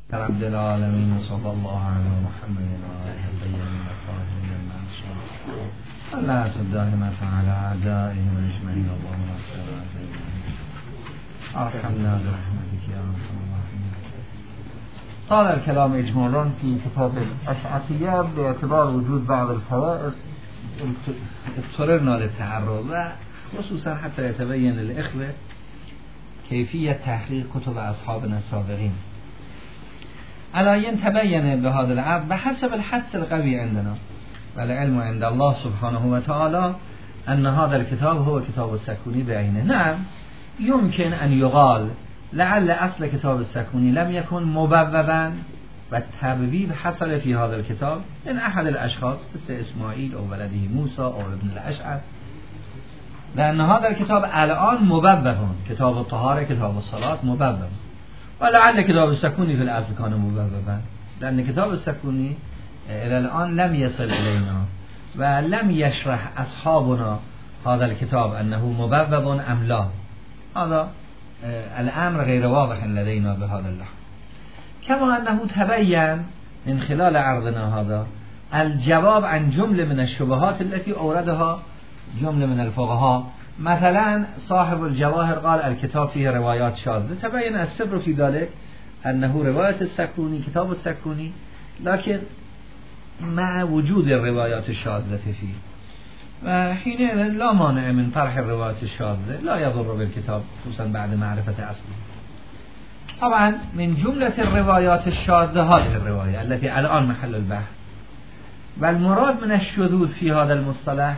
رب العالمين صلى الله على محمد وآله الطيبين الطاهرين المعصومين ولا الدائمة على أعدائهم أجمعين اللهم اغفر ارحمنا برحمتك يا ارحم الراحمين. طال الكلام إجمالا في كتاب الأشعثية باعتبار وجود بعض الفوائد اضطررنا للتعرض و خصوصا حتى يتبين للإخوة كيفية تحقيق كتب أصحابنا السابقين. على تبين بهذا العرض بحسب الحدس القوي عندنا والعلم عند الله سبحانه وتعالى أن هذا الكتاب هو كتاب السكوني بعينه. نعم يمكن أن يقال لعل أصل كتاب السكوني لم يكن مبوبا والتبويب حصل في هذا الكتاب من أحد الأشخاص مثل إسماعيل أو ولده موسى أو ابن الأشعث، لأن هذا الكتاب الآن مبوب، كتاب الطهارة كتاب الصلاة مبوب، ولعل كتاب السكوني في الأصل كان مبوبا، لأن كتاب السكوني إلى الآن لم يصل إلينا ولم يشرح أصحابنا هذا الكتاب أنه مبوب أم لا. هذا الأمر غير واضح لدينا بهذا اللحظة. كما أنه تبين من خلال عرضنا هذا الجواب عن جملة من الشبهات التي أوردها جملة من الفقهاء. مثلا صاحب الجواهر قال الكتاب فيه روايات شاذة، تبين السر في ذلك أنه رواية السكوني كتاب السكوني لكن مع وجود الروايات الشاذة فيه، وحينئذ لا مانع من طرح الروايات الشاذة لا يضر بالكتاب خصوصا بعد معرفة أصله. طبعا من جملة الروايات الشاذة هذه الرواية التي الآن محل البحث، والمراد من الشذوذ في هذا المصطلح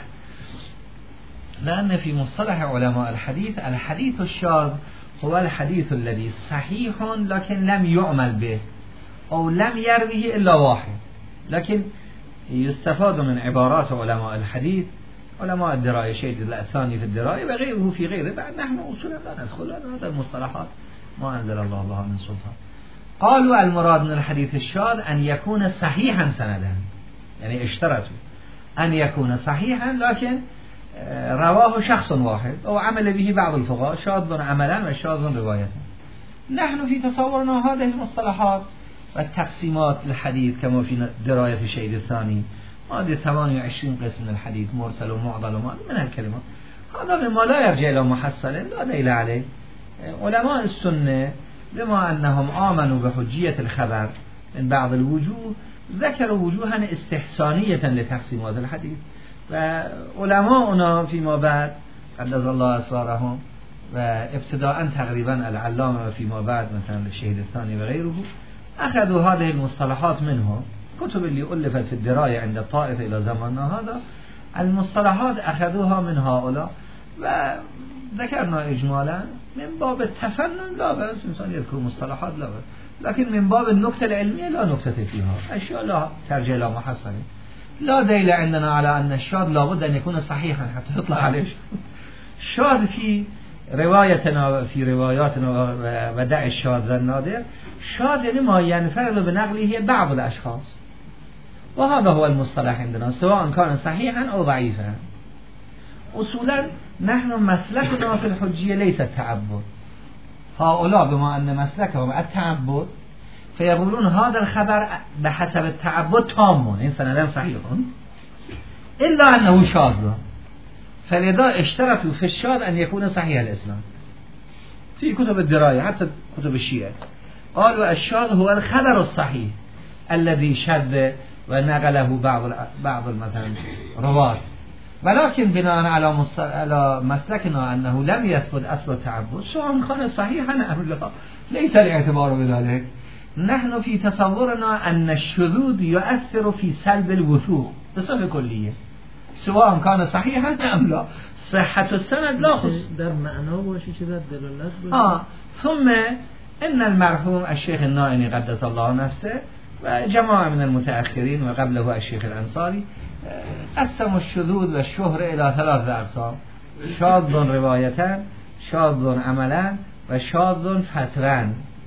لأن في مصطلح علماء الحديث الحديث الشاذ هو الحديث الذي صحيح لكن لم يعمل به أو لم يرويه إلا واحد. لكن يستفاد من عبارات علماء الحديث، علماء الدراية شيء الثاني في الدراية وغيره في غيره، بعد نحن أصولا لا ندخل هذا المصطلحات ما أنزل الله بها من سلطان. قالوا المراد من الحديث الشاذ أن يكون صحيحا سندا، يعني اشترطوا أن يكون صحيحا لكن رواه شخص واحد أو عمل به بعض الفقهاء، شاذ عملا وشاذ رواية. نحن في تصورنا هذه المصطلحات والتقسيمات الحديث كما في دراية الشيء الثاني هذه 28 قسم من الحديث مرسل ومعضل وما من هالكلمات، هذا مما لا يرجع إلى محصل لا دليل عليه. علماء السنة بما أنهم آمنوا بحجية الخبر من بعض الوجوه ذكروا وجوها استحسانية لتقسيمات الحديث، وعلماؤنا فيما بعد قدس الله أسرارهم وابتداء تقريبا العلامة فيما بعد مثلا الشهيد الثاني وغيره أخذوا هذه المصطلحات منهم. كتب اللي ألفت في الدراية عند الطائفة إلى زماننا هذا المصطلحات أخذوها من هؤلاء، وذكرنا إجمالا من باب التفنن لا بأس إنسان يذكر مصطلحات لا بأس، لكن من باب النكتة العلمية لا نكتة فيها، أشياء لا ترجع إلى محصل. لا دليل عندنا على أن الشاذ لابد أن يكون صحيحا حتى يطلع عليه شاذ في روايتنا في رواياتنا ودع الشاذ النادر. شاذ يعني ما ينفرد بنقله بعض الأشخاص، وهذا هو المصطلح عندنا سواء كان صحيحا أو ضعيفا. أصولا نحن مسلكنا في الحجية ليس التعبد، هؤلاء بما أن مسلكهم التعبد فيقولون هذا الخبر بحسب التعبد تام إن سندا صحيح إلا أنه شاذ، فلذا اشترطوا في الشاذ أن يكون صحيح الإسلام. في كتب الدراية حتى كتب الشيعة قالوا الشاذ هو الخبر الصحيح الذي شذ ونقله بعض مثلا رواة، ولكن بناء على مسلكنا أنه لم يثبت أصل التعبد سواء كان صحيحا أم لا ليس الاعتبار بذلك. نحن في تصورنا أن الشذوذ يؤثر في سلب الوثوق بصفة كلية سواء كان صحيحا أم لا، صحة السند لا خصوص در معنا باشه چه در دلالت ثم إن المرحوم الشيخ النائني قدس الله نفسه وجماعة من المتأخرين وقبله الشيخ الأنصاري قسموا الشذوذ والشهرة إلى 3 أقسام: شاذ رواية، شاذ عملا، وشاذ فتوى.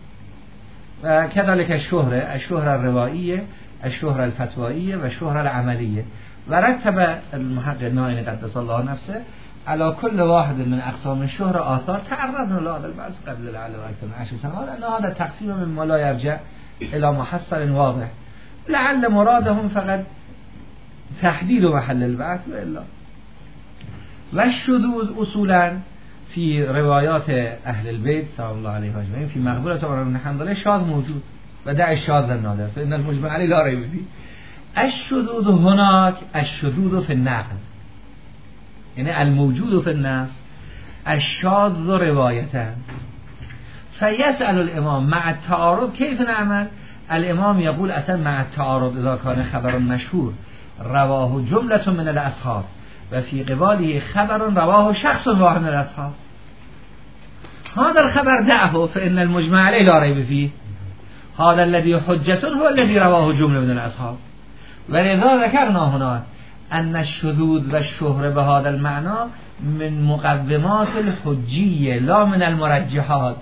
وكذلك الشهرة الروائية، الشهرة الفتوائية، والشهرة العملية. ورتب المحقق النائني قدس الله نفسه على كل واحد من أقسام الشهرة آثار تعرضنا لهذا البحث قبل العلم أكثر من 10 سنوات، أن هذا تقسيم مما لا يرجع الى محصل واضح. لعل مرادهم فقط تحدید محل البعث و الا. و الشذوذ اصولا فی روایات اهل البیت سلام الله علیهم اجمعین فی مقبولة عمر بن حنظله شاذ موجود و دع الشاذ النادر فإن المجمع علیه لا ریب فیه. الشذوذ هناك الشذوذ فی النقل، یعنی الموجود فی النص الشاذ روایتا. فیسأل الامام مع التعارض کیف نعمل. الامام یقول اصلا مع التعارض اذا كان خبر مشهور رواه جملة من الاصحاب و فی قباله خبر رواه شخص واحد من الاصحاب، هذا الخبر دعه فإن المجمع عليه لا ريب فيه. هذا الذي حجة هو الذي رواه جملة من الاصحاب. ولذا ذكرنا هنا أن الشذوذ والشهرة بهذا المعنى من مقومات الحجية لا من المرجحات.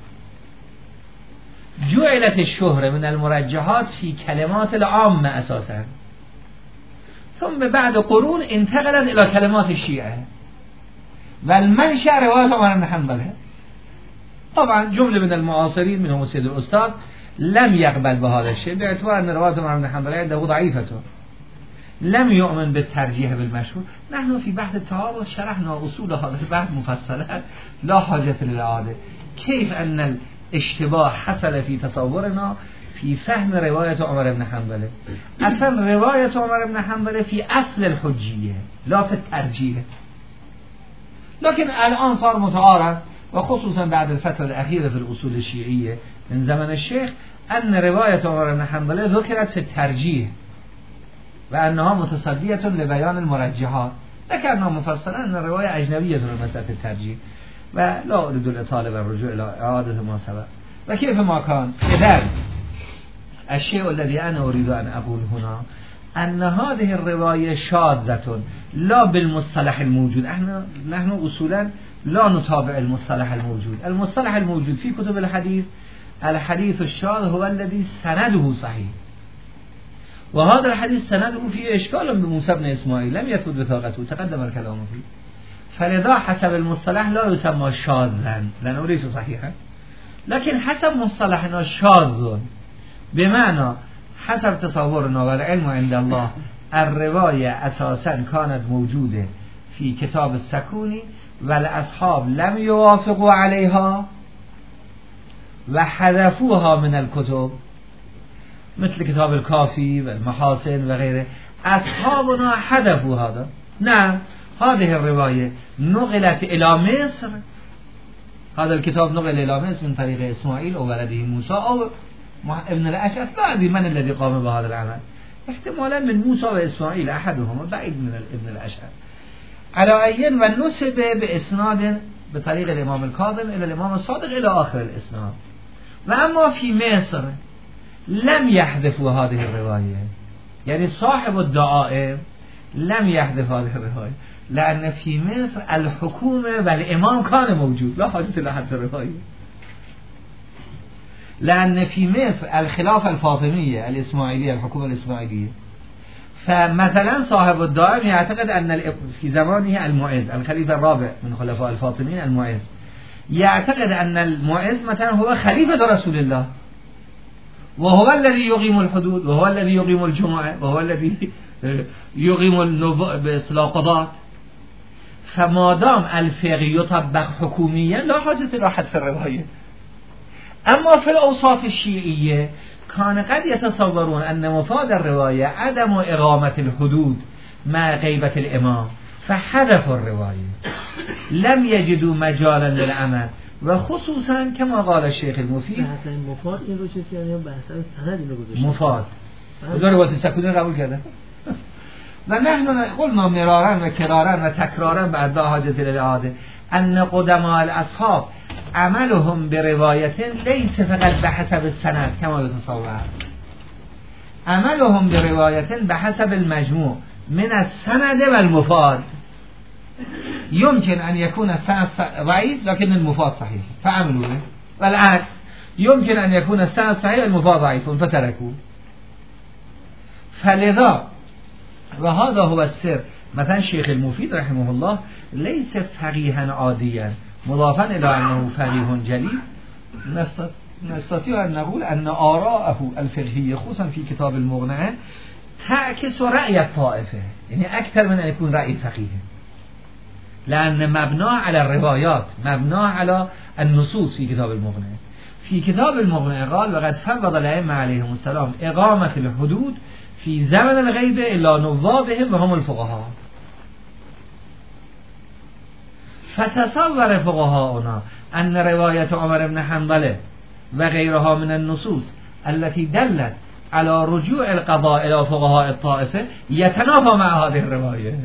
جعلت الشهرة من المرجحات في كلمات العامة أساسا، ثم بعد قرون انتقلت إلى كلمات الشيعة والمنشأ رواية عمر بن حنظله. طبعا جملة من المعاصرين منهم سيد الأستاذ لم يقبل بهذا الشيء باعتبار أن رواية عمر بن حنظله عنده ضعيفة، لم يؤمن بالترجيح بالمشهور. نحن في بحث التعارض شرحنا أصول هذا البحث مفصلا لا حاجة للإعادة. كيف أن الاشتباه حصل في تصورنا في فهم رواية عمر بن حنظله. اصلا رواية عمر بن حنظله في اصل الحجية لا في الترجيح، لكن الآن صار متعارف وخصوصا بعد الفترة الأخيرة في الأصول الشيعية من زمن الشيخ أن رواية عمر بن حنظله ذكرت في الترجيح وأنها متصدية لبيان المرجحات. ذكرنا مفصلا أن الرواية أجنبية في مسألة الترجيح ولا أريد الإطالة والرجوع إلى إعادة ما سبق. وكيف ما كان إذن الشيء الذي أنا أريد أن أقول هنا أن هذه الرواية شاذة لا بالمصطلح الموجود. نحن أصولا لا نتابع المصطلح الموجود. المصطلح الموجود في كتب الحديث الحديث الشاذ هو الذي سنده صحيح، وهذا الحديث سنده فيه إشكال بموسى بن إسماعيل لم يثبت بثاقته تقدم الكلام فيه، فلذا حسب المصطلح لا يسمى شاذا لأنه ليس صحيحا، لكن حسب مصطلحنا شاذ بمعنى حسب تصورنا والعلم عند الله الرواية أساسا كانت موجودة في كتاب السكوني والأصحاب لم يوافقوا عليها وحذفوها من الكتب مثل كتاب الكافي والمحاسن وغيره. أصحابنا حذفوا هذا. نعم هذه الرواية نقلت إلى مصر، هذا الكتاب نقل إلى مصر من طريق إسماعيل أو ولده موسى أو ابن الأشعث، لا أدري من الذي قام بهذا العمل، احتمالا من موسى وإسماعيل أحدهما بعيد من ابن الأشعث. على أين ونسب بإسناد بطريق الإمام الكاظم إلى الإمام الصادق إلى آخر الإسناد. وأما في مصر لم يحذفوا هذه الرواية، يعني صاحب الدعائم لم يحذف هذه الرواية لأن في مصر الحكومة والإمام كان موجود لا حاجة إلى حذف الرواية، لأن في مصر الخلافة الفاطمية الإسماعيلية الحكومة الإسماعيلية، فمثلا صاحب الدائم يعتقد أن في زمانه المعز الخليفة الرابع من خلفاء الفاطميين المعز يعتقد أن المعز مثلا هو خليفة رسول الله وهو الذي يقيم الحدود وهو الذي يقيم الجمعة وهو الذي يقيم بإصلاح قضاء. فما دام الفقه يطبق حكوميا لا حاجة إلى حذف الرواية. أما في الأوصاف الشيعية كان قد يتصورون أن مفاد الرواية عدم إقامة الحدود مع غيبة الإمام فحذفوا الرواية، لم يجدوا مجالا للعمل، وخصوصا كما قال الشيخ المفيد مفاد این رو چیز که بحث سند اینو گذاشته مفاد روایت سکونی قبول کرده و نحن قلنا مرارا و کرارا و تکرارا بعد حاجت للإعادة أن قدماء الأصحاب عملهم برواية ليس فقط بحسب السند كما يتصور، عملهم برواية بحسب المجموع من السند والمفاد. يمكن أن يكون السند ضعيف لكن المفاد صحيح فعملوا به، والعكس يمكن أن يكون السند صحيح والمفاد ضعيف فتركوه. فلذا وهذا هو السر. مثلا الشيخ المفيد رحمه الله ليس فقيها عاديا مضافا إلى أنه فقيه جليل نستطيع أن نقول أن آراءه الفقهية خصوصا في كتاب المغنى تعكس رأي الطائفة، يعني أكثر من أن يكون رأي فقيه، لأن مبنى على الروايات، مبنى على النصوص في كتاب المغنى. في كتاب المغنى قال وقد فوض الأئمة عليهم السلام إقامة الحدود في زمن الغيبة إلى نوابهم وهم الفقهاء. فتصور فقهاؤنا أن رواية عمر بن حنبل وغيرها من النصوص التي دلت على رجوع القضاء إلى فقهاء الطائفة يتنافى مع هذه الرواية.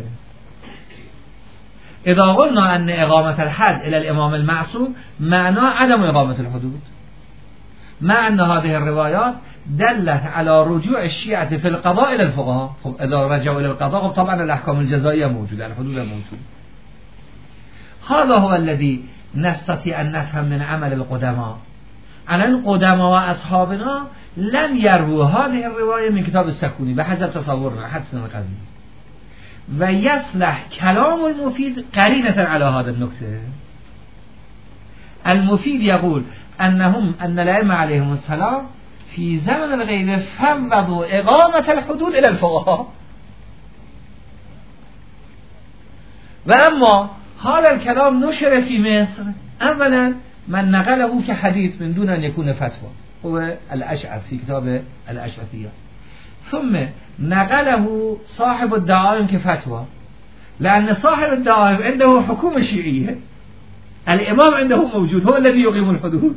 إذا قلنا أن إقامة الحد إلى الإمام المعصوم معنى عدم إقامة الحدود، مع أن هذه الروايات دلت على رجوع الشيعة في القضاء إلى الفقهاء. إذا رجعوا إلى القضاء طبعا الأحكام الجزائية موجودة، الحدود موجودة. هذا هو الذي نستطيع أن نفهم من عمل القدماء. الآن قدماء وأصحابنا لم يرووا هذه الرواية من كتاب السكوني بحسب تصورنا حدثنا القديم، ويصلح كلام المفيد قرينة على هذا النكتة. المفيد يقول أن الأئمة عليهم السلام في زمن الغيبة فوضوا إقامة الحدود إلى الفقهاء، وأما هذا الكلام نشر في مصر أولا من نقله كحديث من دون أن يكون فتوى هو الأشعث في كتاب الأشعثية، ثم نقله صاحب الدعائم كفتوى، لأن صاحب الدعائم عنده حكومة شيعية، الإمام عنده موجود هو الذي يقيم الحدود،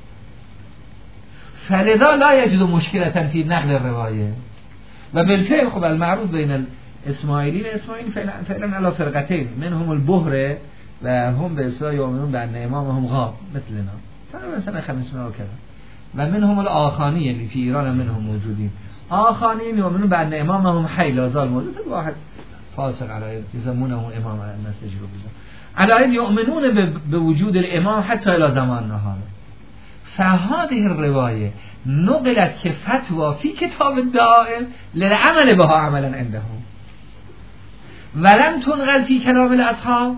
فلذا لا يجد مشكلة في نقل الرواية. وبالفعل خب المعروف بين الإسماعيليين فعلا على فرقتين، منهم البهرة وهم بإصلاح يؤمنون بأن إمامهم غاب مثلنا تقريبا سنة 500 وكذا، ومنهم الآخانية اللي في إيران منهم موجودين، آخانيين يؤمنون بأن إمامهم حي لا زال موجود، واحد فاسق على يسمونه إمام الناس تجربه على يؤمنون بوجود الإمام حتى إلى زماننا هذا. فهذه الرواية نقلت كفتوى في كتاب الدائم للعمل بها عملا عندهم، ولم تنقل في كلام الأصحاب،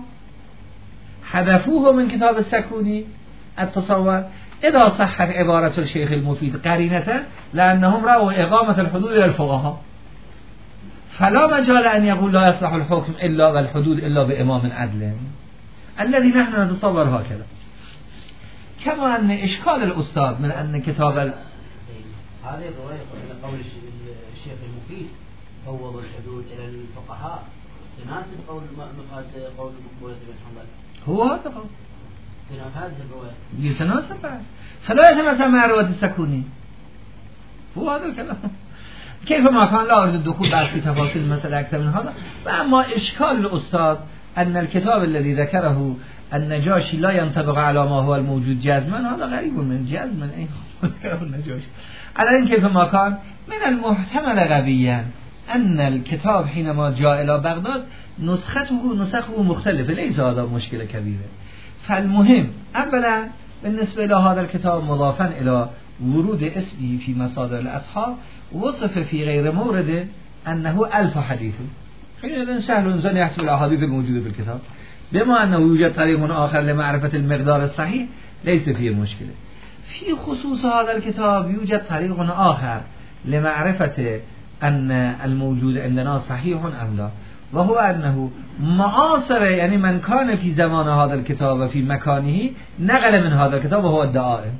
حذفوه من كتاب السكوني. التصور إذا صحت عبارة الشيخ المفيد قرينة لأنهم رأوا إقامة الحدود إلى الفقهاء، فلا مجال أن يقول لا يصلح الحكم إلا والحدود إلا بإمام عدل الذي نحن نتصور هكذا. كما أن إشكال الأستاذ من أن كتاب هذه الرواية قول الشيخ المفيد فوض الحدود إلى الفقهاء تناسب قول مقبولة بن حنبل، هو هذا قول تناسب هذه الرواية يتناسب بعد، فلا يتناسب مع رواية السكوني، هو هذا الكلام. كيف ما كان لا أريد الدخول بعد في تفاصيل المسألة أكثر من هذا. وأما إشكال الأستاذ أن الكتاب الذي ذكره النجاشي لا ينطبق على ما هو الموجود جزما، هذا غريب من جزما أي ذكره النجاشي. على إن كيف ما كان من المحتمل غبيا أن الكتاب حينما جاء إلى بغداد نسخه مختلفة، ليس هذا مشكلة كبيرة. فالمهم أولا بالنسبة إلى هذا الكتاب مضافا إلى ورود اسمه في مصادر الأصحاب وصف في غير مورد أنه 1000 حديث، حينئذ سهل الإنسان يحسب الأحاديث الموجودة في الكتاب، بما أنه يوجد طريق آخر لمعرفة المقدار الصحيح ليس فيه مشكلة. في خصوص هذا الكتاب يوجد طريق آخر لمعرفة أن الموجود عندنا صحيح أم لا، وهو أنه معاصر يعني من كان في زمان هذا الكتاب وفي مكانه نقل من هذا الكتاب وهو الدعائم.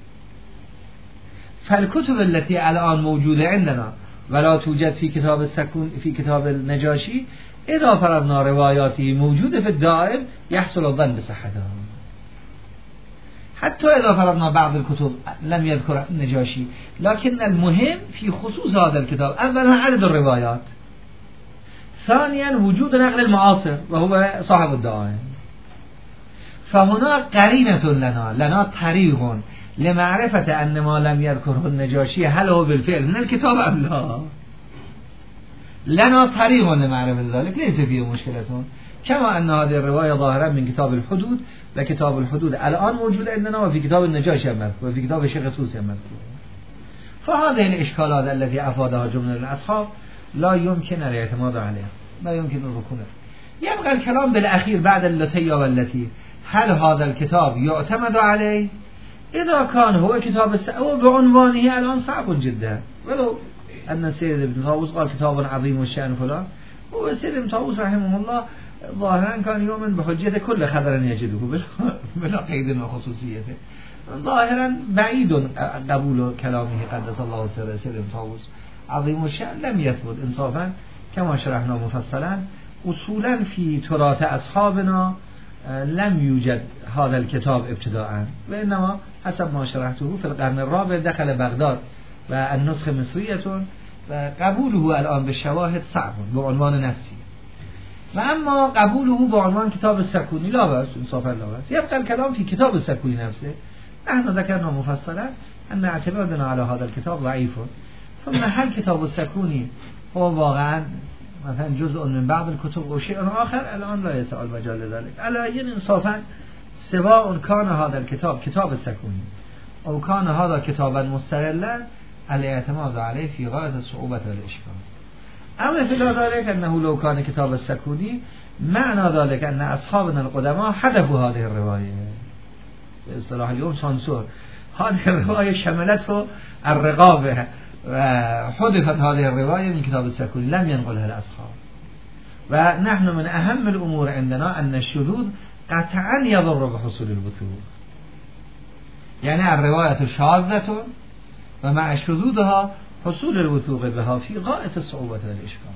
فالكتب التي الآن موجودة عندنا ولا توجد في كتاب السكون في كتاب النجاشي، إذا فرضنا رواياته موجودة في الدائم يحصل الظن بصحتها، حتى إذا فرضنا بعض الكتب لم يذكر النجاشي. لكن المهم في خصوص هذا الكتاب أولا عدد الروايات، ثانيا وجود نقل المعاصر وهو صاحب الدائم. فهنا قرينة لنا طريق لمعرفة أن ما لم يذكره النجاشي هل هو بالفعل من الكتاب أم لا. لنا طريق لمعرفة ذلك ليس فيه مشكلة، كما أن هذه الرواية ظاهرة من كتاب الحدود، وكتاب الحدود الآن موجود عندنا وفي كتاب النجاشي مذكور وفي كتاب الشيخ توسي مذكور. فهذه الإشكالات التي أفادها جملة الأصحاب لا يمكن الاعتماد عليها، لا يمكن الركون. يبقى الكلام بالأخير بعد اللتية والتي هل هذا الكتاب يعتمد عليه اذا كان هو كتاب هو بعنوانه الان صعب جدا، ولو ان سيد ابن طاووس قال كتاب عظيم الشأن فلان، هو سيد ابن طاووس رحمه الله ظاهرا كان يؤمن بحجة كل خبر يجده بلا قيد وخصوصيته، ظاهرا بعيد قبول كلامه قدس الله سره سيد ابن طاووس عظيم الشأن لم يثبت انصافا كما شرحنا مفصلا. اصولا في تراث اصحابنا لم يوجد هذا الكتاب ابتداء، وانما حسب ما شرحته في القرن الرابع دخل بغداد و النسخة مصرية و قبوله الان بالشواهد صعب بعنوان نفسي، و اما قبوله بعنوان کتاب السکونی لا بأس انصافا لا بأس. يبقى الكلام في كتاب السکونی نفسه. نحن ذكرنا مفصلا ان اعتمادنا على هذا الكتاب ضعيف، ثم هل كتاب السکونی هو واقعا مثلا جزء من بعض الكتب و شيء آخر الان لا يسأل مجال ذلك. على انصافا سواء كان هذا الكتاب كتاب السکونی او كان هذا كتابا مستقلا الاعتماد عليه في غاية الصعوبة والإشكال. اما في ذلك انه لو كان كتاب السکونی معنى ذلك ان اصحابنا القدماء حذفوا هذه الرواية باصطلاح اليوم سانسور، هذه الرواية شملته الرقابة وحذفت هذه الرواية من كتاب السکونی لم ينقلها الأصحاب. ونحن من أهم الأمور عندنا أن الشذوذ قطعا يضر بحصول الوثوق، يعني الرواية شاذة ومع شذوذها حصول الوثوق بها في غاية الصعوبة والإشكال.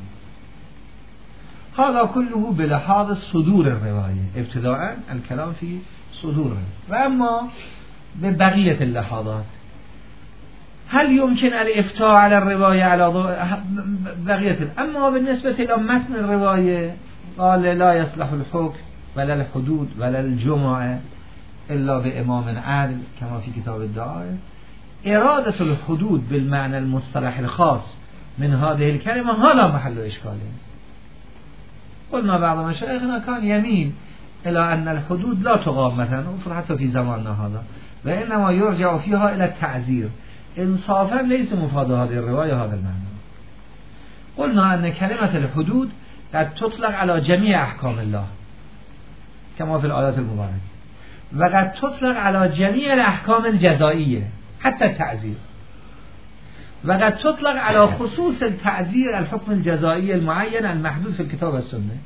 هذا كله بلحاظ صدور الرواية، ابتداء الكلام في صدور. وأما ببقية اللحاظات هل يمكن الافتاء على الرواية على بقية؟ أما بالنسبة إلى متن الرواية قال لا يصلح الحكم ولا الحدود ولا الجمعة إلا بإمام عادل كما في كتاب الدعائة. إرادة الحدود بالمعنى المصطلح الخاص من هذه الكلمة هذا محل إشكاله. قلنا بعض مشايخنا كان يميل إلى أن الحدود لا تقام مثلا حتى في زماننا هذا، وإنما يرجع فيها إلى التعزير. انصافا ليس مفاد هذه الرواية هذا المعنى. قلنا أن كلمة الحدود قد تطلق على جميع أحكام الله كما في الآيات المباركة، وقد تطلق على جميع الأحكام الجزائية حتى التعزير، وقد تطلق على خصوص التعزير الحكم الجزائي المعين المحدود في الكتاب والسنة.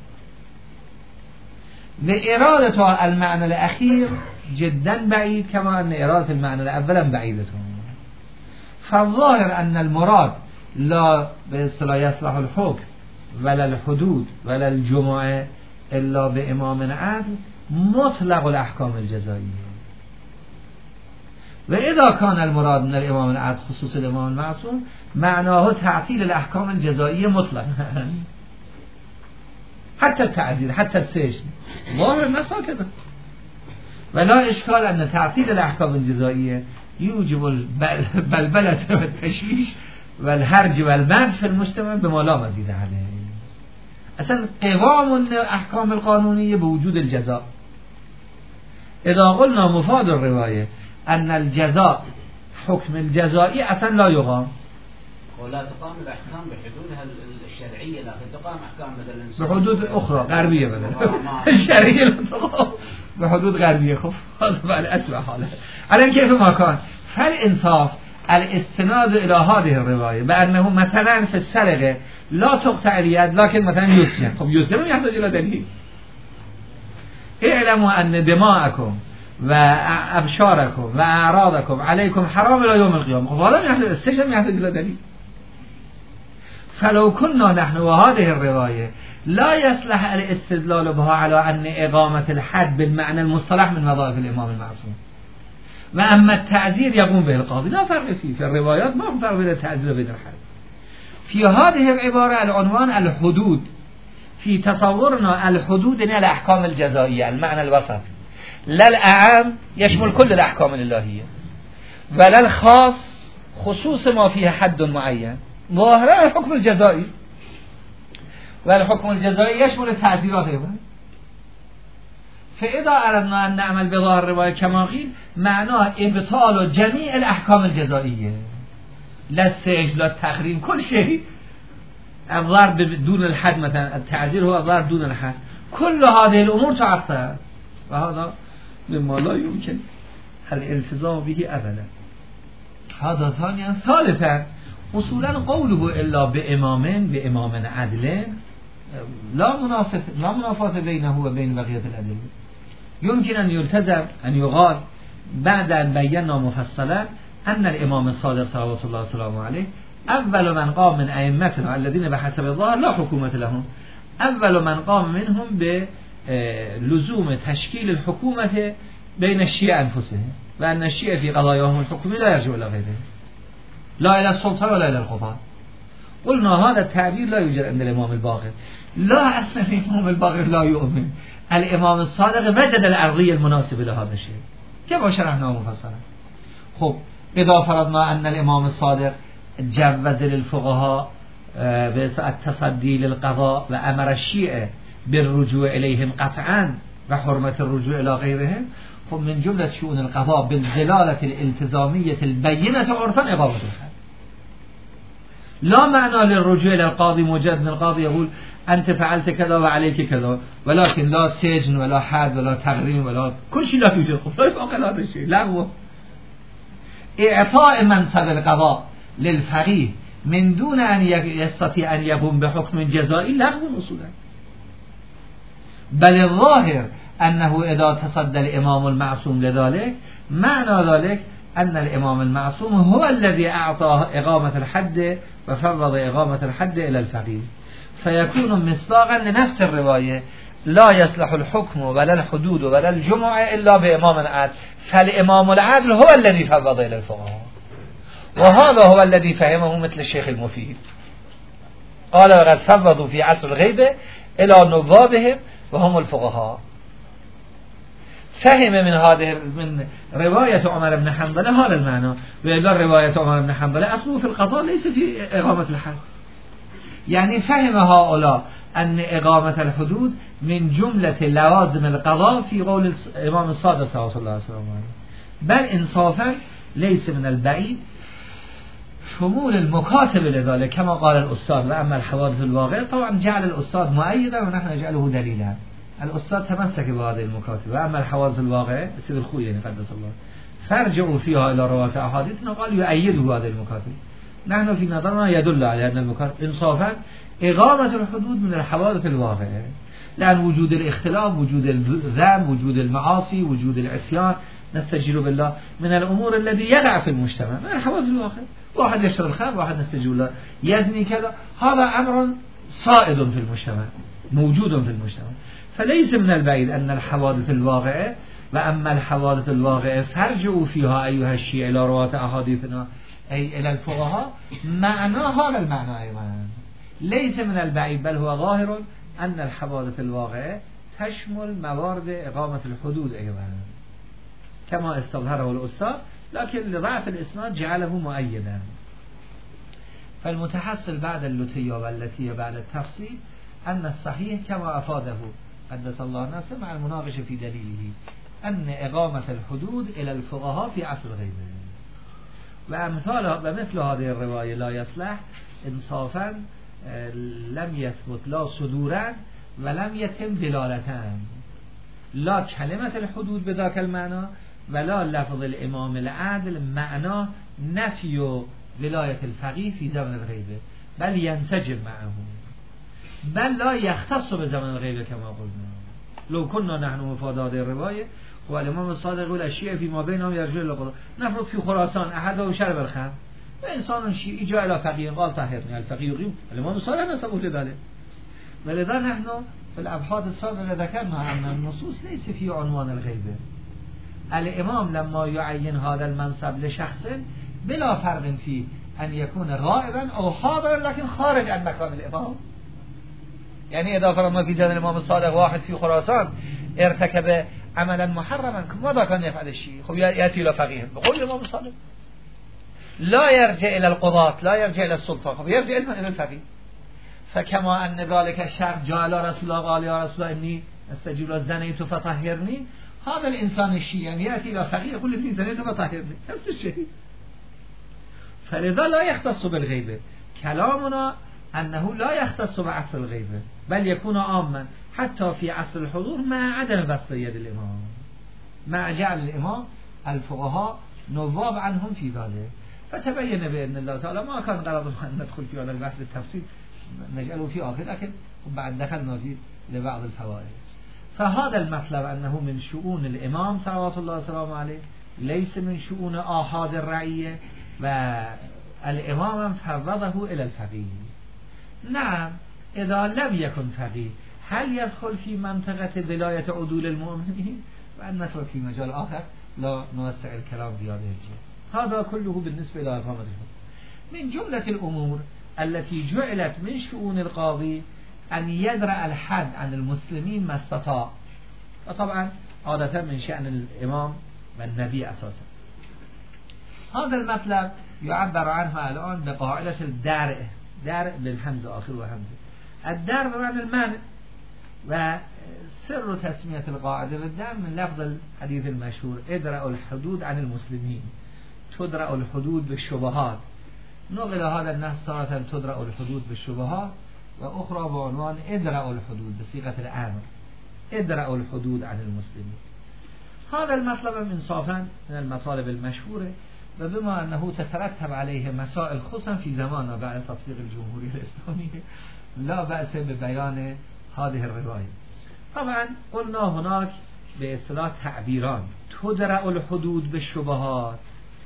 وإرادة المعنى الأخير جدا بعيد كما أن إرادة المعنى الأول بعيدة. فالظاهر أن المراد لا باصطلاح يصلح الحكم ولا الحدود ولا الجمعة إلا بإمام عادل مطلق الأحكام الجزائية. وإذا كان المراد من الإمام العادل خصوص الإمام المعصوم معناه تعطيل الأحكام الجزائية مطلق حتى التعزير حتى السجن، ظاهر النص كذا. ولا إشكال أن تعطيل الأحكام الجزائية يوجب البلبلة والتشويش والهرج والمرج في المجتمع بما لا مزيد عليه. اصلا قوام الأحكام القانونية بوجود الجزاء. إذا قلنا مفاد الرواية أن الجزاء حكم الجزائي أصلا لا يقام، ولا تقام الأحكام بحدودها الشرعية، لكن تقام أحكام مثلا بحدود أخرى غربية مثلا الشرعية لا تقام بحدود غربية. خف هذا بعد أسوأ حاله. على كيف ما كان فالإنصاف الاستناد إلى هذه الرواية بأنه مثلا في السرقة لا تقطع اليد لكن مثلا يسجن. خب يسجن يحتاج إلى دليل. اعلموا أن دماءكم وأبشاركم وأعراضكم عليكم حرام إلى يوم القيامة. خب هذا يحتاج السجن يحتاج إلى دليل. فلو كنا نحن وهذه الرواية لا يصلح الاستدلال بها على أن إقامة الحد بالمعنى المصطلح من وظائف الإمام المعصوم، وأما التعزير يقوم به القاضي لا فرق فيه. في الروايات ما فرق بين التعزير وبين الحد. في هذه العبارة العنوان الحدود، في تصورنا الحدود هي الأحكام الجزائية المعنى الوسط، لا الأعام يشمل كل الأحكام الإلهية، ولا الخاص خصوص ما فيه حد معين، ظاهرا الحكم الجزائي، والحكم الجزائي يشمل التعزيرات أيضا. فإذا أردنا أن نعمل بظاهر الرواية كما قيل معناه إبطال جميع الأحكام الجزائية، لا السجن لا التحريم كل شيء. الضرب دون الحد مثلا التعزير هو الضرب دون الحد، كل هذه الأمور تعطل، وهذا مما لا يمكن الالتزام به اولا. هذا ثانيا. ثالثا اصولا قوله الا بامام عدل لا منافات بينه وبين بقية الأدلة. يمكن أن يلتزم أن يقال بعد أن بينا مفصلا أن الإمام الصادق صلوات الله وسلامه عليه أول من قام من أئمتنا الذين بحسب الظاهر لا حكومة لهم، أول من قام منهم بلزوم تشكيل الحكومة بين الشيعة أنفسهم، وأن الشيعة في قضاياهم الحكومية لا يرجع إلى غيره، لا إلى السلطة ولا إلى القضاء. قلنا هذا التعبير لا يوجد عند الإمام الباقر. لا، أصلا الإمام الباقر لا يؤمن. الإمام الصادق وجد الأرضية المناسبة لهذا الشيء كما شرحنا مفصلا. خب إذا فرضنا أن الإمام الصادق جوز للفقهاء التصدي للقضاء وأمر الشيعة بالرجوع إليهم قطعا وحرمة الرجوع إلى غيرهم، خب من جملة شؤون القضاء بالدلالة الالتزامية البينة عرفا إقامة الحد. لا معنى للرجوع إلى القاضي مجرد من القاضي يقول أنت فعلت كذا وعليك كذا، ولكن لا سجن ولا حد ولا تغريم ولا كل شيء لا يوجد. لا يفعل هذا الشيء. لا، إعطاء منصب القضاء للفقيه من دون أن يستطيع أن يقوم بحكم جزائي لغو أصولا. بل الظاهر أنه إذا تصدى الإمام المعصوم لذلك معنى ذلك أن الإمام المعصوم هو الذي أعطى إقامة الحد وفرض إقامة الحد إلى الفقيه، فيكون مصداقا لنفس الرواية لا يصلح الحكم ولا الحدود ولا الجمع إلا بإمام العدل، فالإمام العدل هو الذي فرض إلى الفقهاء. وهذا هو الذي فهمه مثل الشيخ المفيد، قال وقد فرضوا في عصر الغيبة إلى نوابهم وهم الفقهاء. فهم من رواية عمر بن حنبل هذا المعنى، وإلا رواية عمر بن حنبل أصله في القضاء ليس في إقامة الحد. يعني فهم هؤلاء أن إقامة الحدود من جملة لوازم القضاء في قول الإمام الصادق صلى الله عليه وسلم. بل إنصافا ليس من البعيد شمول المكاتب لذلك كما قال الأستاذ. وأما الحوادث الواقعة طبعا جعل الأستاذ مؤيدا ونحن نجعله دليلا. الأستاذ تمسك بهذه المكاتب. وأما الحوادث الواقعة سيد الخوي يعني قدس الله فرجعوا فيها إلى رواة أحاديثنا قال يؤيدوا هذه المكاتب. نحن في نظرنا يدل على أن المكاتب إنصافا إقامة الحدود من الحوادث الواقعة، لأن وجود الاختلاف، وجود الذنب، وجود المعاصي، وجود العصيان نستجير بالله من الأمور الذي يقع في المجتمع من الحوادث الواقعة. واحد يشرب الخمر، واحد نستجير بالله يزني كذا، هذا أمر صائد في المجتمع موجود في المجتمع. فليس من البعيد أن الحوادث الواقعة. وأما الحوادث الواقعة فارجعوا فيها أيها الشيعة إلى رواة أحاديثنا أي إلى الفقهاء، معنى هذا المعنى أيضا ليس من البعيد بل هو ظاهر أن الحوادث الواقعة تشمل موارد إقامة الحدود أيضا كما استظهره الأستاذ، لكن لضعف الإسناد جعله مؤيدا. فالمتحصل بعد اللتية والتي بعد التفصيل أن الصحيح كما أفاده قدس الله نفسه مع المناقشة في دليله أن إقامة الحدود إلى الفقهاء في عصر الغيبة. ومثل هذه الرواية لا يصلح إنصافا لم يثبت لا صدورا ولم يتم دلالتان، لا كلمة الحدود بذاك المعنى ولا لفظ الإمام العادل معنى نفي ولاية الفقيه في زمن الغيبة، بل ينسجم معه، بل لا يختص بزمن الغيبة كما قلنا. لو كنا نحن مفاد هذه الرواية والإمام الصادق يقول الشيعة فيما بينهم يرجع إلى القضاء، نفرض في خراسان أحد وشرب الخمر وإنسان شيعي جاء إلى فقيه قال طهرني، الفقيه يقيم، الإمام الصادق نسبه لذلك. ولذا نحن في الأبحاث السابقة ذكرنا أن النصوص ليس في عنوان الغيبة. الإمام لما يعين هذا المنصب لشخص بلا فرق فيه أن يكون غائبا أو حاضرا لكن خارج عن مكان الإمام. يعني إذا فرضنا في زمن الإمام الصادق واحد في خراسان ارتكب عملا محرما ماذا كان يفعل الشيء؟ خب يأتي إلى فقيه بقول الإمام الصادق لا يرجع إلى القضاة، لا يرجع إلى السلطان، خب يرجع إلى الفقيه. فكما أن ذلك الشخص جاء إلى رسول الله قال يا رسول الله إني أستجيب الزنيت فطهرني، هذا الإنسان الشيعي يعني يأتي إلى فقيه يقول إني زنيت فطهرني، نفس الشيء. فلذا لا يختص بالغيبة. كلامنا أنه لا يختص بعصر الغيبة بل يكون عاما حتى في عصر الحضور مع عدم بسط يد الإمام، مع جعل الإمام الفقهاء نواب عنهم في ذلك. فتبين بإذن الله تعالى ما كان غرض أن ندخل في هذا البحث التفصيل، نجعله في آخر، لكن بعد دخلنا فيه لبعض الفوائد. فهذا المطلب أنه من شؤون الإمام صلوات الله وسلامه عليه، ليس من شؤون آحاد الرعية، والإمام فرضه إلى الفقيه. نعم إذا لم يكن فقيه هل يدخل في منطقة ولاية عدول المؤمنين؟ وأن نترك في مجال آخر لا نوسع الكلام في هذه الجهة. هذا كله بالنسبة إلى إقامة الحدود. من جملة الأمور التي جعلت من شؤون القاضي أن يدرأ الحد عن المسلمين ما استطاع، وطبعا عادة من شأن الإمام والنبي أساسا. هذا المطلب يعبر عنه الآن بقاعدة الدرء، درء بالهمزة آخر وهمزة. الدرء بمعنى المنع، وسر تسمية القاعدة بالدرء من لفظ الحديث المشهور ادرأوا الحدود عن المسلمين، تدرأ الحدود بالشبهات. نقل هذا النص تارة تدرأ الحدود بالشبهات، وأخرى بعنوان ادرأوا الحدود بصيغة الأمر، ادرأوا الحدود عن المسلمين. هذا المطلب انصافا من المطالب المشهورة، وبما أنه تترتب عليه مسائل خصوصا في زماننا بعد تطبيق الجمهورية الإسلامية لا بأس ببيان هذه الرواية. طبعا قلنا هناك باصطلاح تعبيران: تدرأ الحدود بالشبهات،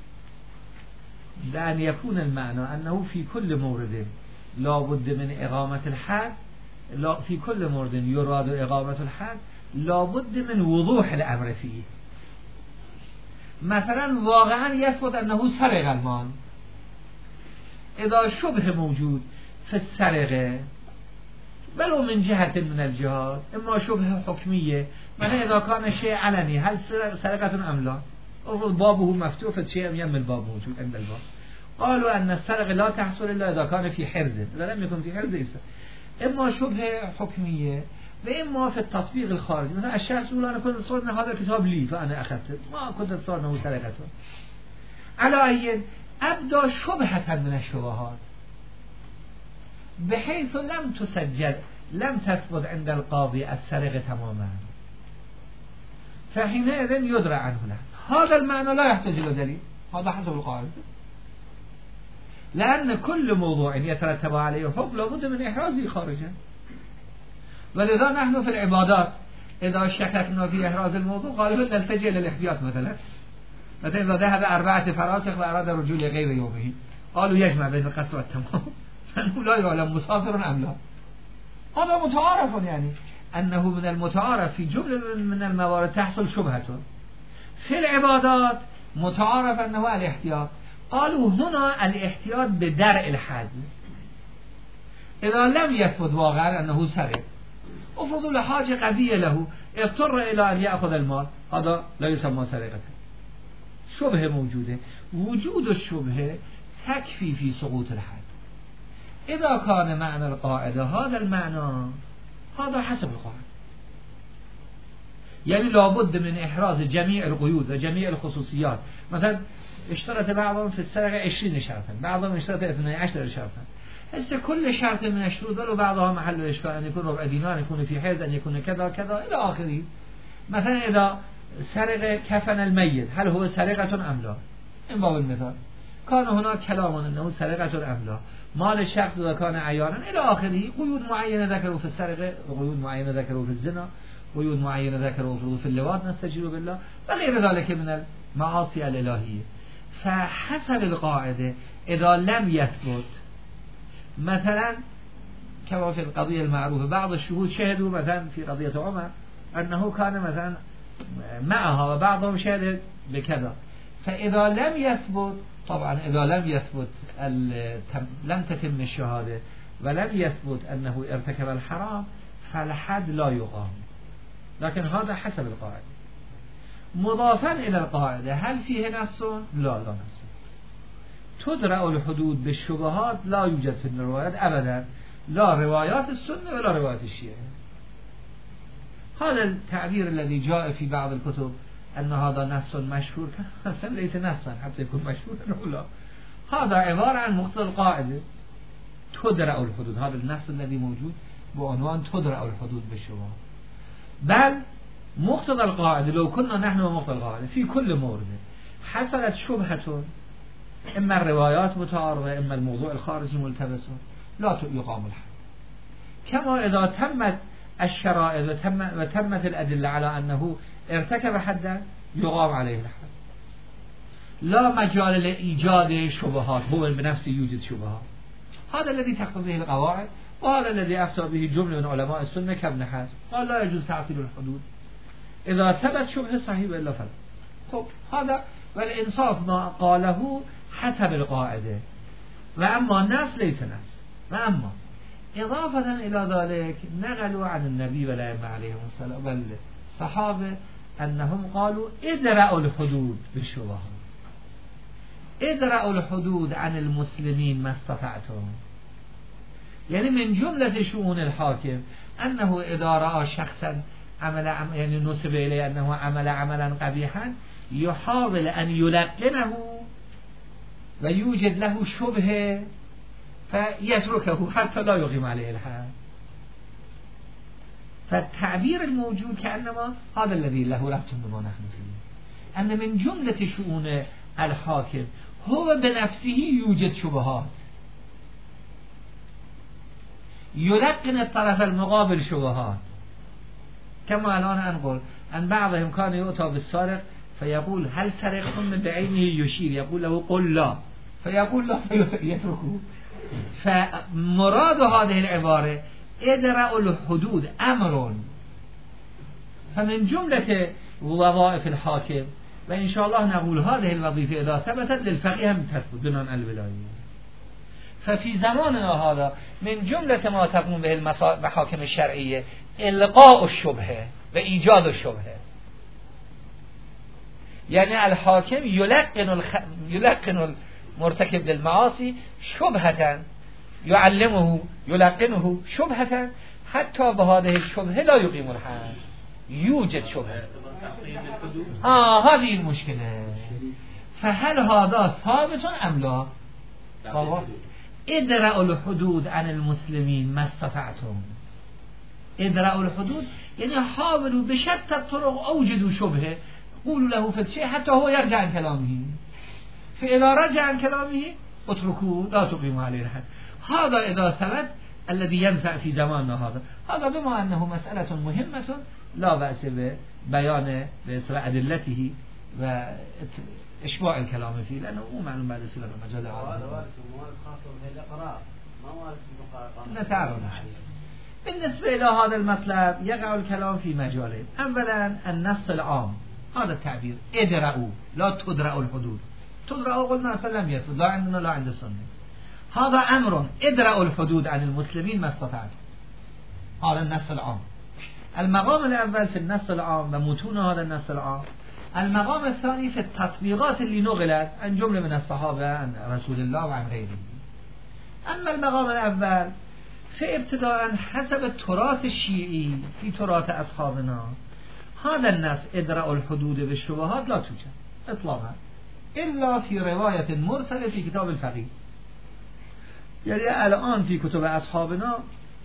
لأن يكون المعنى أنه في كل مورد لا بد من إقامة الحد، لا في كل مورد يراد إقامة الحد لا بد من وضوح الأمر فيه. مثلا واقعا يثبت أنه سرق المال، إذا شبه موجود في السرقة بلو من جهة من الجهات، إما شبه حكمية، مثلا إذا كان شيء علني هل سرقة أم لا، بابه مفتوح فالشيء يم الباب موجود عند الباب. قالوا أن السرقة لا تحصل إلا إذا كان في حرز، إذا لم يكن في حرز يسرق. إما شبه حكمية وإما في التطبيق الخارجي، مثلا الشخص يقول أنا كنت أتصور أن هذا الكتاب لي فأنا أخذته، ما كنت أتصور أنه سرقته. على أي أبدأ شبهة من الشبهات بحيث لم تسجل، لم تثبت عند القاضي السرقة تماما، فحينئذ يدرى عنه له. هذا المعنى لا يحتاج إلى دليل، هذا حسب القاعدة، لأن كل موضوع يترتب عليه حكم لابد من إحرازه خارجا. ولذا نحن في العبادات إذا شككنا في إحراز الموضوع غالبا نلتجئ إلى الاحتياط. مثلا إذا ذهب 4 فراسخ وأراد الرجوع لغير يومه قالوا يجمع بين القصر والتمام، فأنه لا يعلم مسافر أم لا. هذا متعارف، يعني أنه من المتعارف في جملة من الموارد تحصل شبهة. في العبادات متعارف أنه الاحتياط، قالوا هنا الاحتياط بدرء الحد. إذا لم يثبت واقعا أنه سرق، افرضوا لحاجة قضية له اضطر إلى أن يأخذ المال، هذا لا يسمى سرقة، شبهة موجودة. وجود الشبهة تكفي في سقوط الحد. إذا كان معنى القاعدة هذا المعنى، هذا حسب القاعدة، يعني لابد من إحراز جميع القيود وجميع الخصوصيات. مثلا اشترط بعضهم في السرقة 20 شرطا، بعضهم اشترط 12 شرطا. هسه كل شرط من الشروط له بعضها محل الإشكال، أن يكون ربع دينار، أن يكون في حيز، أن يكون كذا كذا إلى آخره. مثلا إذا سرق كفن الميت هل هو سرقة أم لا؟ إن باب المثال كان هناك كلام أنه سرقة أم لا. مال الشخص إذا كان عيانا إلى آخره. قيود معينة ذكروا في السرقة، قيود معينة ذكروا في الزنا، قيود معينة ذكروا في اللواط نستجير بالله، وغير ذلك من المعاصي الإلهية. فحسب القاعدة إذا لم يثبت، مثلا كما في القضية المعروفة بعض الشهود شهدوا مثلا في قضية عمر أنه كان مثلا معها وبعضهم شهد بكذا، فإذا لم يثبت، طبعا إذا لم يثبت لم تتم الشهادة ولم يثبت أنه ارتكب الحرام فالحد لا يقام. لكن هذا حسب القاعدة. مضافا إلى القاعدة هل فيه نص؟ لا نص. تدرأ الحدود بالشبهات لا يوجد في الروايات أبدا، لا روايات السنة ولا روايات الشيعة. هذا التعبير الذي جاء في بعض الكتب أن هذا نص مشهور، أصلا ليس نصا حتى يكون مشهورا، لا، هذا عبارة عن مقتضى القاعدة تدرأ الحدود. هذا النص الذي موجود بعنوان تدرأ الحدود بالشبهات. بل مقتضى القاعدة لو كنا نحن ومقتضى القاعدة في كل مورد حصلت شبهة إما الروايات متعارضة إما الموضوع الخارجي ملتبس لا يقام الحد. كما إذا تمت الشرائط وتمت الأدلة على أنه ارتكب حدا يقام عليه الحد. لا مجال لإيجاد شبهات، هو بنفسه يوجد شبهات. هذا الذي تقتضيه القواعد، وهذا الذي أفتى به جملة من علماء السنة كابن حزم قال لا يجوز تعطيل الحدود إذا ثبت شبهة صحيح إلا فلا. خب هذا والإنصاف ما قاله حسب القاعدة، وأما الناس ليس ناس. وأما إضافة إلى ذلك نقلوا عن النبي والأئمة عليهم السلام والصحابة أنهم قالوا ادرأوا الحدود بالشبهات، ادرأوا الحدود عن المسلمين ما استطعتم. يعني من جملة شؤون الحاكم أنه إذا رأى شخصا يعني نسب إليه أنه عمل عملا قبيحا يحاول أن يلقنه ويوجد له شبهة فيتركه حتى لا يقيم عليه الحد. فالتعبير الموجود كأنما هذا الذي له ربط بما نحن فيه، أن من جملة شؤون الحاكم هو بنفسه يوجد شبهات، يلقن الطرف المقابل شبهات. كما الآن أنقل أن بعضهم كان يؤتى بالسارق فيقول هل سرقتم من بعينه يشير، يقول له قل لا، فيقول لا فيتركه. فمراد هذه العبارة ادرأوا الحدود أمر، فمن جملة وظائف الحاكم وإن شاء الله نقول هذه الوظيفة إذا ثبتت للفقيه هم تثبت دون الولاية. ففي زماننا هذا من جملة ما تقوم به المحاكم الشرعية إلقاء الشبهة وإيجاد الشبهة. يعني الحاكم يلقن المرتكب للمعاصي شبهة، يلقنه شبهة حتى بهذه الشبهة لا يقيم الحد، يوجد شبهة. هذه المشكلة. فهل هذا ثابت أم لا؟ ادرأوا الحدود عن المسلمين ما استطعتم. ادرأوا الحدود يعني حاولوا بشتى الطرق أوجدوا شبهة، قولوا له في الشيء حتى هو يرجع عن كلامه، فإذا رجع عن كلامه اتركوه لا تقيموا عليه الحد. هذا إذا ثبت الذي ينفع في زماننا هذا بما أنه مسألة مهمة لا بأس ببيان أدلته وإشباع الكلام فيه، لأنه مو معلوم بعد سلة المجال نتعرض. بالنسبة إلى هذا المطلب يقع الكلام في مجالين. أولا النص العام، هذا التعبير ادرأوا لا تدرأوا الحدود. تدرأوا قلنا فلم يثبت لا عندنا لا عند السنة. هذا أمر ادرأوا الحدود عن المسلمين ما استطعتم، هذا النص العام. المقام الأول في النص العام ومتون هذا النص العام. المقام الثاني في التطبيقات اللي نقلت عن جملة من الصحابة عن رسول الله وعن غيره. أما المقام الأول فابتداء حسب التراث الشيعي في تراث أصحابنا هذا النص ادرأوا الحدود بالشبهات لا توجد إطلاقا إلا في رواية مرسلة في كتاب الفقيه. يعني الآن في كتب أصحابنا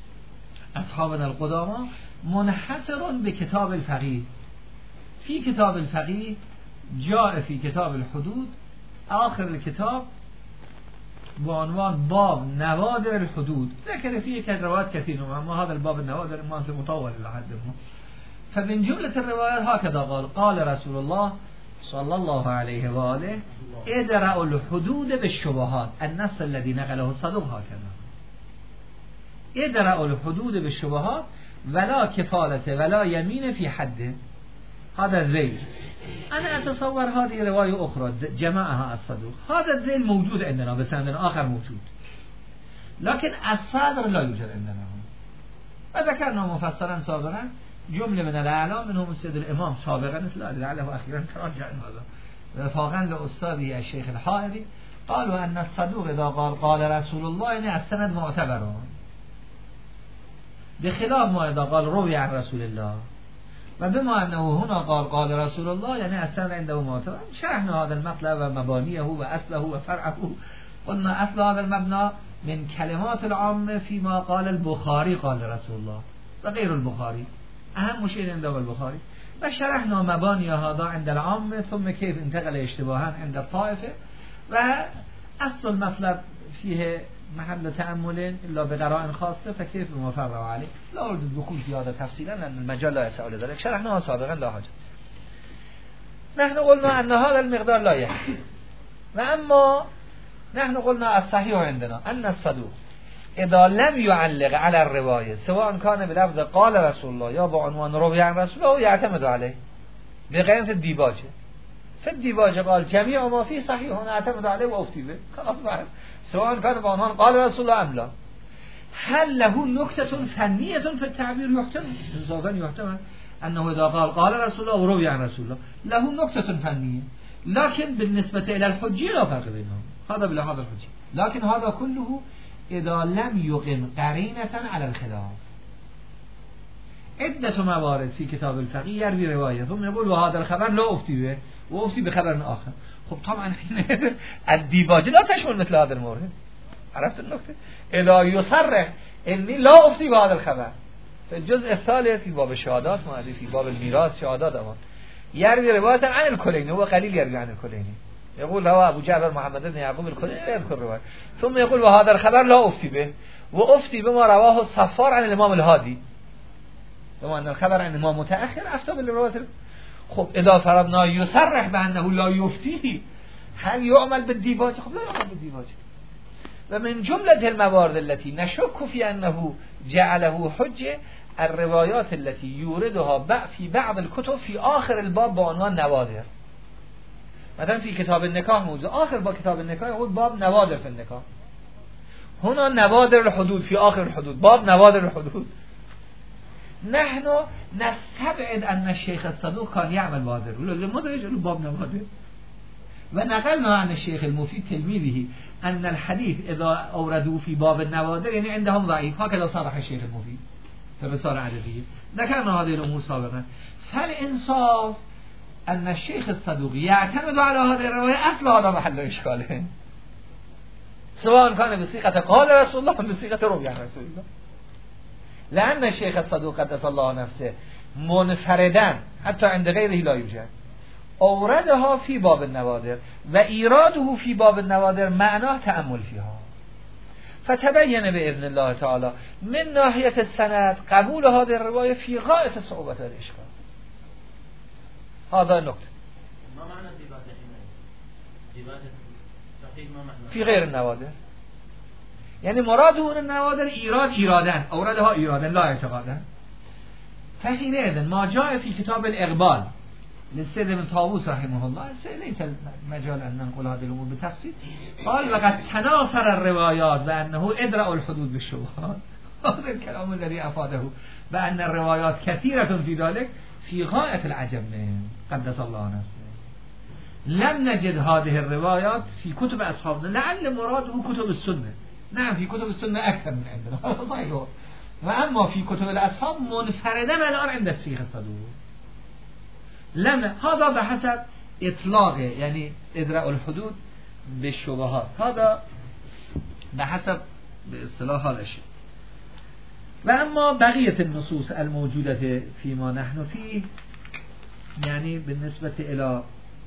القدامى منحصر بكتاب الفقيه. في كتاب الفقيه جاء في كتاب الحدود آخر الكتاب بعنوان باب نوادر الحدود، ذكر فيه كروايات كثيرة، أما هذا الباب النوادر ما في مطول لحد ما. فمن جملة الروايات هكذا قال رسول الله صلى الله عليه وآله ادرأوا الحدود بالشبهات. النص الذي نقله الصدوق هكذا ادرأوا الحدود بالشبهات ولا كفالة ولا يمين في حد. هذا الذيل أنا أتصور هذه رواية أخرى جمعها الصدوق. هذا الذيل موجود عندنا بسند آخر موجود، لكن الصدر لا يوجد عندنا. وذكرنا مفسرا سابقا جملة من الأعلام منهم السيد الإمام سابقا لعله أخيرا تراجع هذا وفاقا لأستاذه الشيخ الحائري قالوا أن الصدوق إذا قال رسول الله يعني السند معتبر، بخلاف ما إذا قال روي عن رسول الله. وبما أنه هنا قال رسول الله يعني السند عنده معتبر. شرحنا هذا المطلب ومبانيه وأصله وفرعه. قلنا أصل هذا المبنى من كلمات العامة فيما قال البخاري قال رسول الله وغير البخاري. أهم شيء عنده البخاري و شرحنا مبانی هذا عند العامه ثم كيف انتقل اشتباها عند الطائفه و اصل المطلب فيه محل تأمل الا بقراء خاصه فكيف بمفرع عليه لا أريد الدخول في هذا تفصيلا لأن المجال لا يسع ذلك شرحناها سابقا لا حاجة. نحن قلنا أن هذا المقدار لا يكفي وأما نحن قلنا الصحيح عندنا أن الصدوق إذا لم يعلق على الرواية سواء كان بلفظ قال رسول الله یا بعنوان روي عن رسول الله يعتمد عليه بغير الديباج. في الديباج قال جميع ما فيه صحيح نعتمد عليه وأفتي به سواء كان بعنوان قال رسول الله أم لا. هل له نكتة فنية في التعبير يحتمل إنصافا يحتمل أنه إذا قال رسول الله وروي عن رسول الله له نكتة فنية لكن بالنسبة إلى الحجية لا فرق بينهم هذا بلحاظ الحجية. لكن هذا كله إذا لم يقم قرينة على الخلاف. عدة موارد في كتاب الفقه يروي رواية ثم يقول وهذا الخبر لا أفتي به وأفتي بخبر آخر. خب طبعا الديباج لا تشمل مثل هذا المورد. عرفت النقطة؟ إذا يصرح إني لا أفتي بهذا الخبر في الجزء الثالث في باب الشهادات معدي في باب الميراث شهادات أمان يروي رواية عن الكليني هو قليل يروي عن الكليني يقول هو أبو جعفر محمد بن يعقوب الكليني يذكر رواية ثم يقول وهذا الخبر لا أفتي به وأفتي بما رواه الصفار عن الإمام الهادي بما أن الخبر عن الإمام متأخر أفتى بالرواية. خب إذا فرضنا يصرح بأنه لا يفتيه هل يعمل بالديباج؟ خب لا يعمل بالديباج. ومن جملة الموارد التي نشك في أنه جعله حجة الروايات التي يوردها في بعض الكتب في آخر الباب بعنوان نوادر. مثلا في كتاب النکاح موضوع آخر با كتاب النکاح يقول باب نوادر في النکاح. هنا نوادر الحدود في آخر الحدود باب نوادر الحدود. نحن نستبعد أن الشيخ الصدوق كان يعمل بادر لماذا يجعل باب نوادر ونقلنا عن الشيخ المفيد تلميذه أن الحديث إذا أوردوا في باب النوادر يعني عندهم ضعيف هكذا صرح الشيخ المفيد في الرسالة العددية. ذكرنا هذه الأمور سابقا. فالإنصاف أن الشيخ الصدوق يعتمد على هذه الرواية أصل هذا محل إشكاله سواء كان بصيغة قال رسول الله أو بصيغة روي عن رسول الله لأن الشيخ الصدوق قدس الله نفسه منفردا حتى عند غيره لا يوجد اوردها في باب النوادر و ایراده في باب النوادر معناه تأمل فيها فتبين بإذن الله تعالى من ناحية السند قبول هذه الرواية في غاية صعوبة الإشكال. هذا نقطة. ما معنى ديباج صحيح ما معنى في غير النوادر يعني مراده من النوادر إيرادان أوردها إيرادا لا اعتقادا. فحينئذ ما جاء في كتاب الإقبال للسيد ابن طاووس رحمه الله ليس المجال أن ننقل هذه الأمور بتفصيل قال وقد تناصر الروايات بأنه ادرأوا الحدود بالشبهات. هذا الكلام الذي أفاده بأن الروايات كثيرة في ذلك في غاية العجب من قدس الله نفسه. لم نجد هذه الروايات في كتب أصحابنا لعل مراده كتب السنة. نعم في كتب السنة أكثر من عندنا وأما في كتب الأصحاب منفردا الآن عند الشيخ الصدوق. لما هذا بحسب إطلاقه يعني إدراء الحدود بالشبهات هذا بحسب باصطلاح هذا الشيء. وأما بقية النصوص الموجودة فيما نحن فيه يعني بالنسبة إلى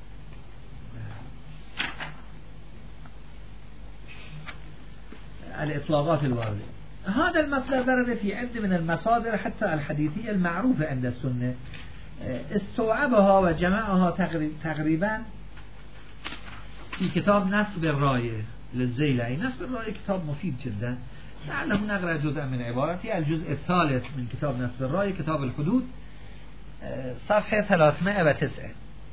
الإطلاقات الواردة هذا المطلب ورد في عدة من المصادر حتى الحديثية المعروفة عند السنة استوعبها وجمعها تقريبا في كتاب نصب الراية للزيلعي. نصب الراية كتاب مفيد جدا لعله نقرأ جزء من عبارته. الجزء الثالث من كتاب نصب الراية كتاب الحدود صفحة 309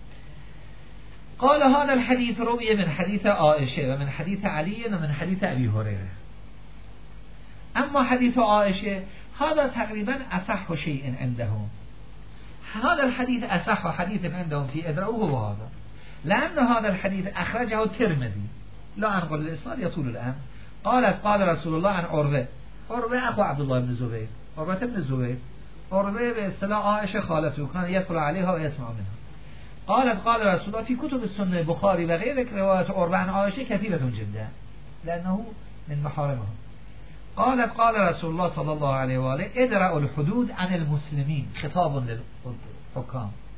قال هذا الحديث روي من حديث عائشة ومن حديث علي ومن حديث أبي هريرة. أما حديث عائشة هذا تقريبا أصح شيء عندهم. هذا الحديث أصح حديث عندهم في إدراءه هو هذا لأن هذا الحديث أخرجه الترمذي لا أنقل الإسناد يطول الآن. قالت قال رسول الله عن عروة أخو عبد الله بن الزبير عروة بن الزبير عروة باصطلاح عائشة خالته كان يدخل عليها ويسمع منها. قالت قال رسول الله في كتب السنة البخاري وغيره روايات عروة عن عائشة كثيرة جدا لأنه من محارمها. قالت قال رسول الله صلى الله عليه وآله ادرأوا الحدود عن المسلمين خطاب للحكام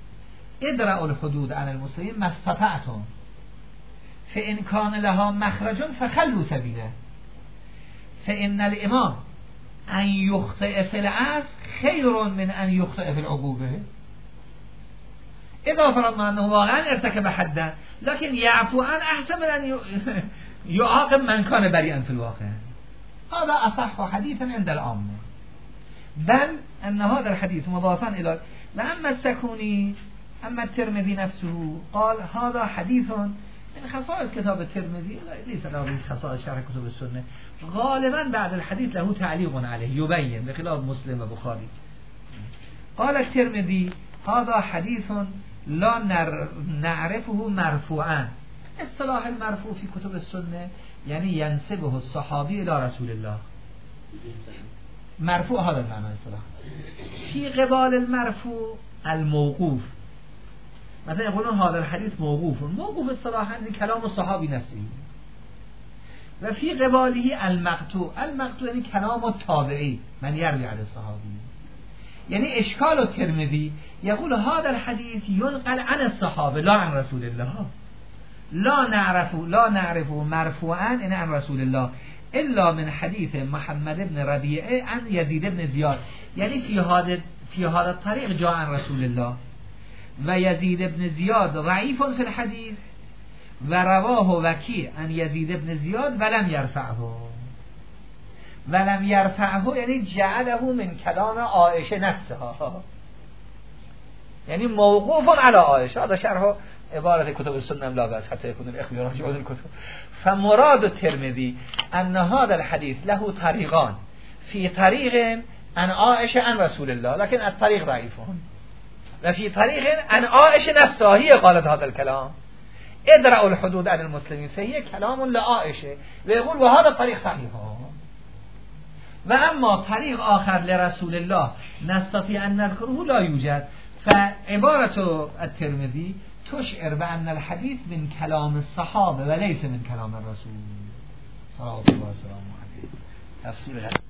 ادرأوا الحدود عن المسلمين ما استطعتم فإن كان لها مخرج فخلوا سبيله فإن الإمام أن يخطئ في العفو خير من أن يخطئ في العقوبة. إذا فرضنا أنه واقعا ارتكب حدا لكن يعفو عن أحسن من أن يعاقب من كان بريئا في الواقع. هذا أصح حديثا عند العامة، بل أن هذا الحديث مضافا إلى وأما السكوني أما الترمذي نفسه قال هذا حديث من خصائص كتاب الترمذي ليس له خصائص شرح كتب السنة، غالبا بعد الحديث له تعليق عليه يبين بخلاف مسلم وبخاري. قال الترمذي هذا حديث لا نعرفه مرفوعا. اصطلاح المرفوع في كتب السنة يعني ينسبه الصحابي إلى رسول الله، مرفوع هذا المعنى اصطلاح. في قبال المرفوع الموقوف، مثلا يقولون هذا الحديث موقوف اصطلاحا يعني كلام الصحابي نفسه. و في قباله المقطوع يعني كلام التابعي من يروي عن الصحابي. يعني اشکال الترمذی يقول هذا الحديث ينقل عن الصحابه لا عن رسول الله، لا نعرف مرفوعا ان عن رسول الله الا من حديث محمد بن ربيعه عن يزيد بن زياد، يعني في هذا الطريق جاء عن رسول الله. و يزيد بن زياد ضعيف في الحديث و رواه وكيع عن يزيد بن زياد ولم يرفعه یعنی جعله من کلام عائشه نفسها، یعنی موقوف على عائشه. هذا شرح عبارة كتب السنة لا بأس حتى يكون الإخبار راجع الكتب. فمراد الترمذي أن هذا الحديث له طريقان، في طريق عن عائشه عن رسول الله لكن الطريق ضعيف، وفي طريق عن عائشه نفسها هي قالت هذا الكلام ادرأوا الحدود عن المسلمين فهي كلام لعائشه، ويقول وهذا الطريق صحيح. و اما طریق آخر لرسول الله نستطيع ان نذكره لا يوجد. فعبارة الترمذي تشعر بأن الحديث من كلام الصحابة وليس من كلام الرسول صلى الله عليه وسلم. تفسير